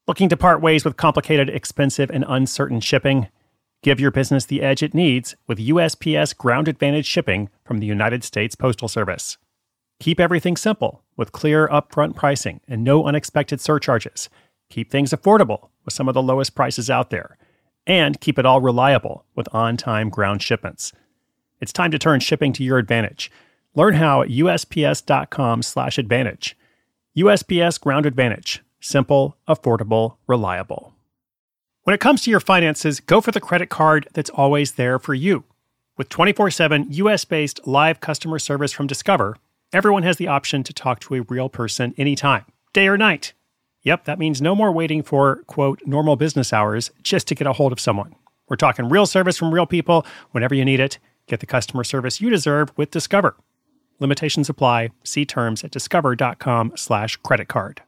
Looking to part ways with complicated, expensive, and uncertain shipping? Give your business the edge it needs with USPS Ground Advantage shipping from the United States Postal Service. Keep everything simple with clear upfront pricing and no unexpected surcharges. Keep things affordable with some of the lowest prices out there. And keep it all reliable with on-time ground shipments. It's time to turn shipping to your advantage. Learn how at USPS.com/advantage. USPS Ground Advantage. Simple, affordable, reliable. When it comes to your finances, go for the credit card that's always there for you. With 24/7 US-based live customer service from Discover, everyone has the option to talk to a real person anytime, day or night. Yep, that means no more waiting for, quote, normal business hours just to get a hold of someone. We're talking real service from real people whenever you need it. Get the customer service you deserve with Discover. Limitations apply. See terms at discover.com/creditcard.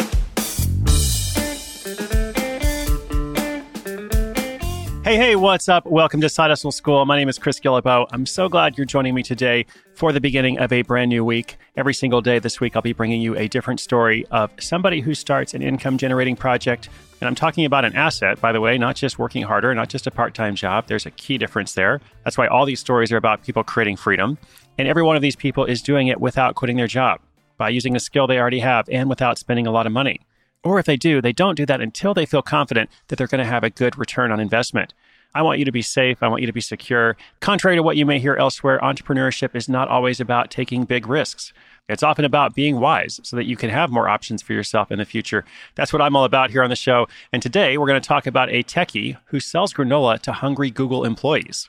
Hey, what's up? Welcome to Side Hustle School. My name is Chris Guillebeau. I'm so glad you're joining me today for the beginning of a brand new week. Every single day this week, I'll be bringing you a different story of somebody who starts an income-generating project. And I'm talking about an asset, by the way, not just working harder, not just a part-time job. There's a key difference there. That's why all these stories are about people creating freedom. And every one of these people is doing it without quitting their job, by using a skill they already have and without spending a lot of money. Or if they do, they don't do that until they feel confident that they're going to have a good return on investment. I want you to be safe. I want you to be secure. Contrary to what you may hear elsewhere, entrepreneurship is not always about taking big risks. It's often about being wise so that you can have more options for yourself in the future. That's what I'm all about here on the show. And today we're going to talk about a techie who sells granola to hungry Google employees.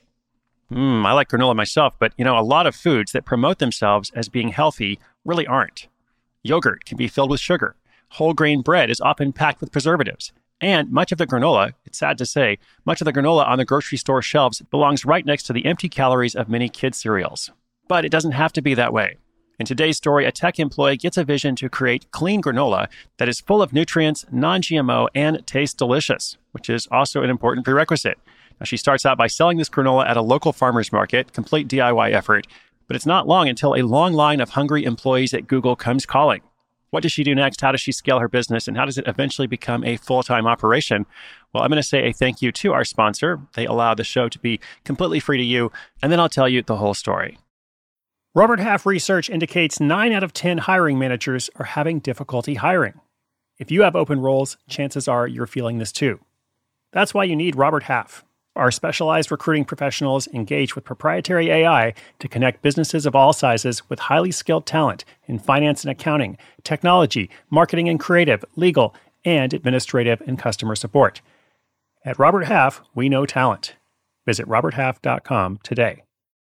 I like granola myself, but a lot of foods that promote themselves as being healthy really aren't. Yogurt can be filled with sugar. Whole grain bread is often packed with preservatives. And much of the granola, it's sad to say, much of the granola on the grocery store shelves belongs right next to the empty calories of many kids' cereals. But it doesn't have to be that way. In today's story, a tech employee gets a vision to create clean granola that is full of nutrients, non-GMO, and tastes delicious, which is also an important prerequisite. Now, she starts out by selling this granola at a local farmer's market, complete DIY effort, but it's not long until a long line of hungry employees at Google comes calling. What does she do next? How does she scale her business? And how does it eventually become a full-time operation? Well, I'm going to say a thank you to our sponsor. They allow the show to be completely free to you. And then I'll tell you the whole story. Robert Half research indicates 9 out of 10 hiring managers are having difficulty hiring. If you have open roles, chances are you're feeling this too. That's why you need Robert Half. Our specialized recruiting professionals engage with proprietary AI to connect businesses of all sizes with highly skilled talent in finance and accounting, technology, marketing and creative, legal, and administrative and customer support. At Robert Half, we know talent. Visit roberthalf.com today.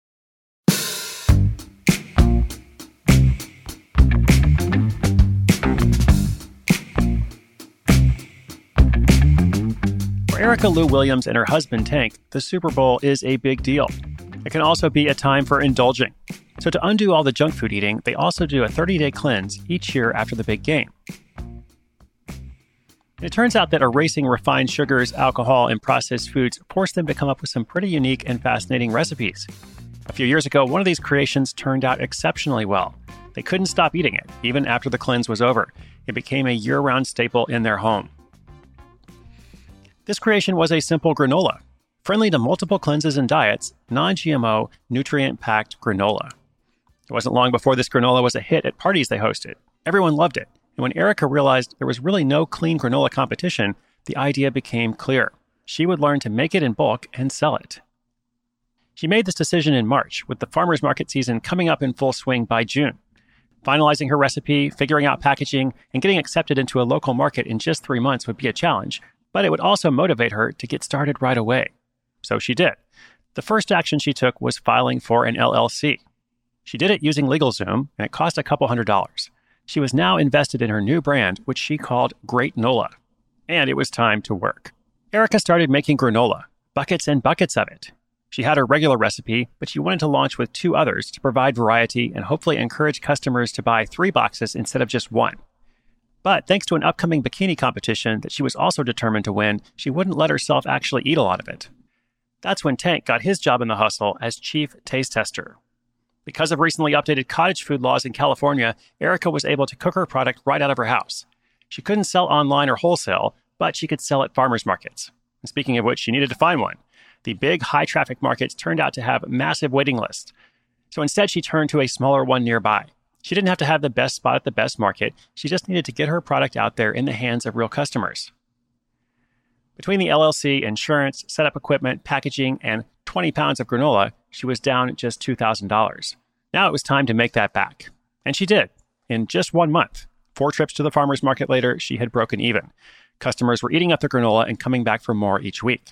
Erica Lou Williams and her husband Tank, the Super Bowl is a big deal. It can also be a time for indulging. So to undo all the junk food eating, they also do a 30-day cleanse each year after the big game. It turns out that erasing refined sugars, alcohol, and processed foods forced them to come up with some pretty unique and fascinating recipes. A few years ago, one of these creations turned out exceptionally well. They couldn't stop eating it, even after the cleanse was over. It became a year-round staple in their home. This creation was a simple granola, friendly to multiple cleanses and diets, non-GMO, nutrient-packed granola. It wasn't long before this granola was a hit at parties they hosted. Everyone loved it. And when Erica realized there was really no clean granola competition, the idea became clear. She would learn to make it in bulk and sell it. She made this decision in March, with the farmers market season coming up in full swing by June. Finalizing her recipe, figuring out packaging, and getting accepted into a local market in just 3 months would be a challenge, but it would also motivate her to get started right away. So she did. The first action she took was filing for an LLC. She did it using LegalZoom, and it cost a couple $100. She was now invested in her new brand, which she called Great Nola. And it was time to work. Erica started making granola, buckets and buckets of it. She had her regular recipe, but she wanted to launch with 2 others to provide variety and hopefully encourage customers to buy 3 boxes instead of just 1. But thanks to an upcoming bikini competition that she was also determined to win, she wouldn't let herself actually eat a lot of it. That's when Tank got his job in the hustle as chief taste tester. Because of recently updated cottage food laws in California, Erica was able to cook her product right out of her house. She couldn't sell online or wholesale, but she could sell at farmers markets. And speaking of which, she needed to find one. The big, high-traffic markets turned out to have massive waiting lists. So instead, she turned to a smaller one nearby. She didn't have to have the best spot at the best market. She just needed to get her product out there in the hands of real customers. Between the LLC, insurance, setup equipment, packaging, and 20 pounds of granola, she was down just $2,000. Now it was time to make that back. And she did, in just 1 month. 4 trips to the farmer's market later, she had broken even. Customers were eating up the granola and coming back for more each week.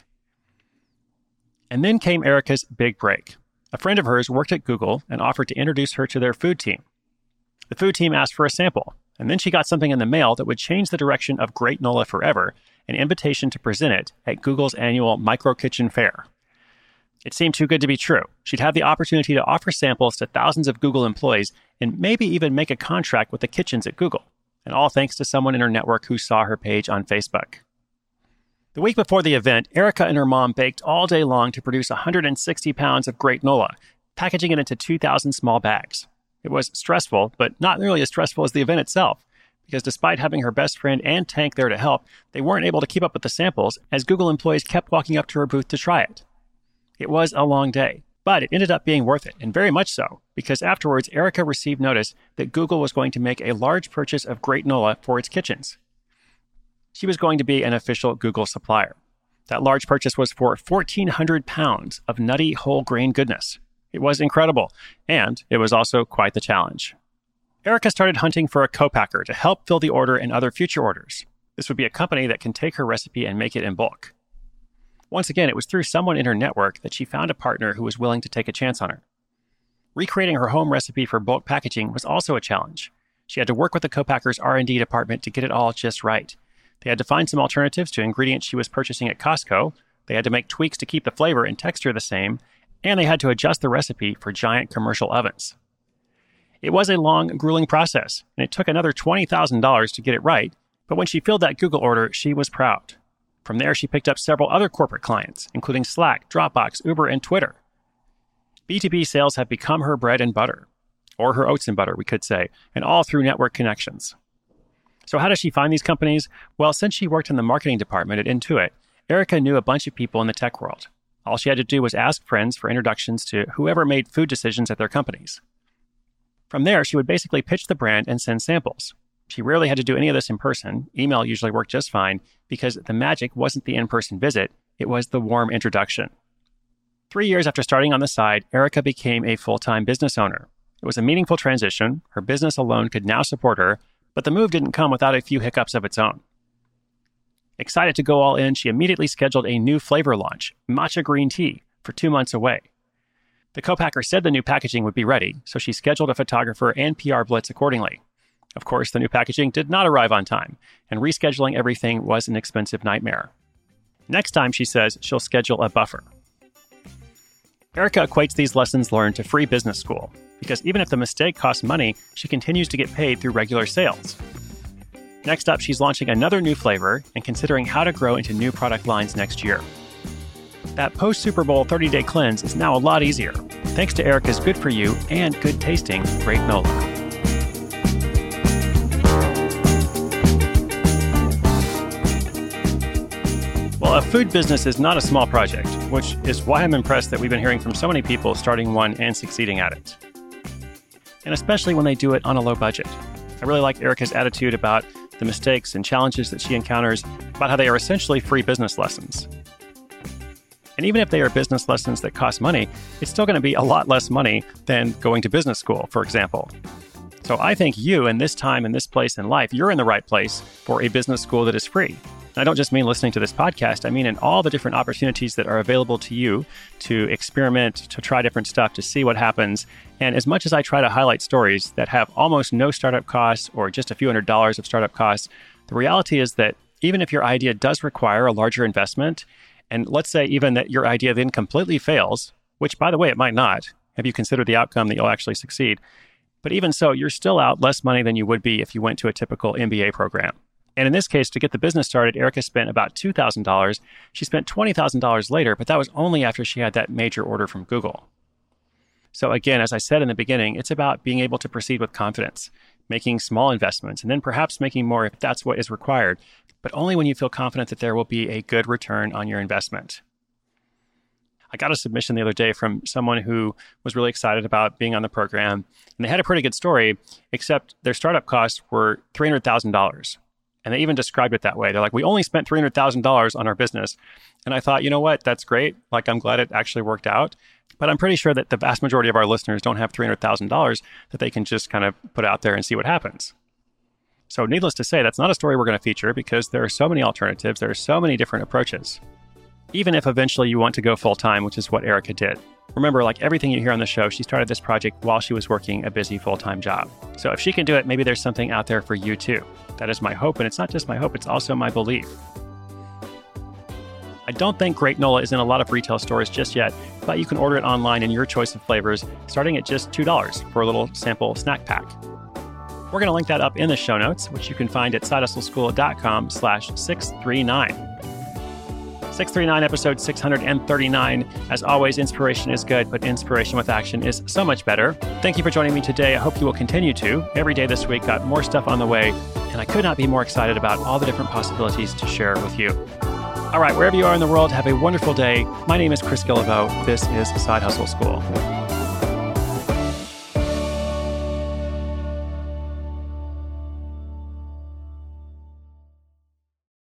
And then came Erica's big break. A friend of hers worked at Google and offered to introduce her to their food team. The food team asked for a sample, and then she got something in the mail that would change the direction of Greatnola forever, an invitation to present it at Google's annual Micro Kitchen Fair. It seemed too good to be true. She'd have the opportunity to offer samples to thousands of Google employees and maybe even make a contract with the kitchens at Google, and all thanks to someone in her network who saw her page on Facebook. The week before the event, Erica and her mom baked all day long to produce 160 pounds of Greatnola, packaging it into 2,000 small bags. It was stressful, but not nearly as stressful as the event itself, because despite having her best friend and Tank there to help, they weren't able to keep up with the samples as Google employees kept walking up to her booth to try it. It was a long day, but it ended up being worth it, and very much so, because afterwards, Erica received notice that Google was going to make a large purchase of Greatnola for its kitchens. She was going to be an official Google supplier. That large purchase was for 1,400 pounds of nutty whole grain goodness. It was incredible, and it was also quite the challenge. Erica started hunting for a co-packer to help fill the order and other future orders. This would be a company that can take her recipe and make it in bulk. Once again, it was through someone in her network that she found a partner who was willing to take a chance on her. Recreating her home recipe for bulk packaging was also a challenge. She had to work with the co-packer's R&D department to get it all just right. They had to find some alternatives to ingredients she was purchasing at Costco. They had to make tweaks to keep the flavor and texture the same, and they had to adjust the recipe for giant commercial ovens. It was a long, grueling process, and it took another $20,000 to get it right, but when she filled that Google order, she was proud. From there, she picked up several other corporate clients, including Slack, Dropbox, Uber, and Twitter. B2B sales have become her bread and butter, or her oats and butter, we could say, and all through network connections. So how does she find these companies? Well, since she worked in the marketing department at Intuit, Erica knew a bunch of people in the tech world. All she had to do was ask friends for introductions to whoever made food decisions at their companies. From there, she would basically pitch the brand and send samples. She rarely had to do any of this in person. Email usually worked just fine because the magic wasn't the in-person visit, it was the warm introduction. 3 years after starting on the side, Erica became a full-time business owner. It was a meaningful transition. Her business alone could now support her, but the move didn't come without a few hiccups of its own. Excited to go all in, she immediately scheduled a new flavor launch, matcha green tea, for 2 months away. The co-packer said the new packaging would be ready, so she scheduled a photographer and PR blitz accordingly. Of course, the new packaging did not arrive on time, and rescheduling everything was an expensive nightmare. Next time, she says, she'll schedule a buffer. Erica equates these lessons learned to free business school, because even if the mistake costs money, she continues to get paid through regular sales. Next up, she's launching another new flavor and considering how to grow into new product lines next year. That post-Super Bowl 30-day cleanse is now a lot easier, thanks to Erica's good-for-you and good-tasting Greatnola. Well, a food business is not a small project, which is why I'm impressed that we've been hearing from so many people starting one and succeeding at it. And especially when they do it on a low budget. I really like Erica's attitude about the mistakes and challenges that she encounters, about how they are essentially free business lessons. And even if they are business lessons that cost money, it's still going to be a lot less money than going to business school, for example. So I think you, in this time, in this place in life, you're in the right place for a business school that is free. And I don't just mean listening to this podcast. I mean in all the different opportunities that are available to you to experiment, to try different stuff, to see what happens. And as much as I try to highlight stories that have almost no startup costs or just a few $100s of startup costs, the reality is that even if your idea does require a larger investment, and let's say even that your idea then completely fails, which by the way, it might not. Have you considered the outcome that you'll actually succeed? But even so, you're still out less money than you would be if you went to a typical MBA program. And in this case, to get the business started, Erica spent about $2,000. She spent $20,000 later, but that was only after she had that major order from Google. So again, as I said in the beginning, it's about being able to proceed with confidence, making small investments, and then perhaps making more if that's what is required. but only when you feel confident that there will be a good return on your investment. I got a submission the other day from someone who was really excited about being on the program, and they had a pretty good story, except their startup costs were $300,000. And they even described it that way. They're like, we only spent $300,000 on our business. And I thought, you know what? That's great. Like, I'm glad it actually worked out. But I'm pretty sure that the vast majority of our listeners don't have $300,000 that they can just kind of put out there and see what happens. So needless to say, that's not a story we're going to feature because there are so many alternatives. There are so many different approaches. Even if eventually you want to go full-time, which is what Erica did. Remember, like everything you hear on the show, she started this project while she was working a busy full-time job. So if she can do it, maybe there's something out there for you too. That is my hope, and it's not just my hope, it's also my belief. I don't think Granola is in a lot of retail stores just yet, but you can order it online in your choice of flavors, starting at just $2 for a little sample snack pack. We're going to link that up in the show notes, which you can find at sidehustleschool.com/639. 639, episode 639. As always, inspiration is good, but inspiration with action is so much better. Thank you for joining me today. I hope you will continue to. Every day this week, got more stuff on the way, and I could not be more excited about all the different possibilities to share with you. All right, wherever you are in the world, have a wonderful day. My name is Chris Guillebeau. This is Side Hustle School.